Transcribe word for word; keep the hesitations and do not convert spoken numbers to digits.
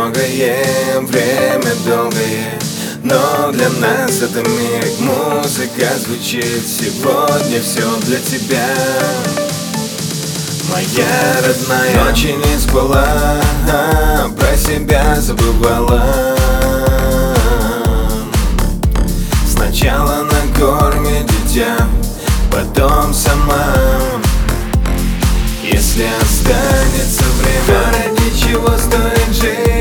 многое, время долгое, но для нас это миг. Музыка звучит сегодня, все для тебя. Моя родная ночи не спала, про себя забывала. Сначала на корме дитя, потом сама. Если останется время, ради чего стоит жить?